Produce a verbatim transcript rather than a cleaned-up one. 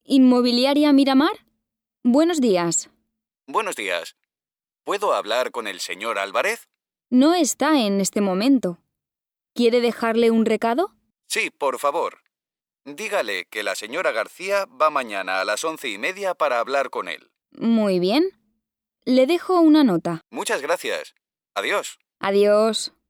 ¿Inmobiliaria Miramar? Buenos días. Buenos días. ¿Puedo hablar con el señor Álvarez? No está en este momento. ¿Quiere dejarle un recado? Sí, por favor. Dígale que la señora García va mañana a las once y media para hablar con él. Muy bien. Le dejo una nota. Muchas gracias. Adiós. Adiós.